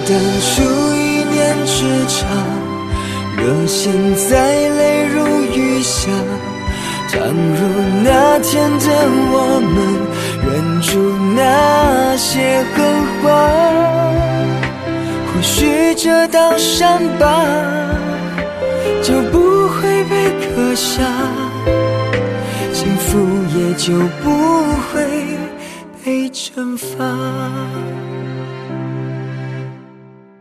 等出一念之差，热心在泪如雨下。倘若那天的我们忍住那些狠话，或许这道伤疤就不会被刻下，幸福也就不会被惩罚。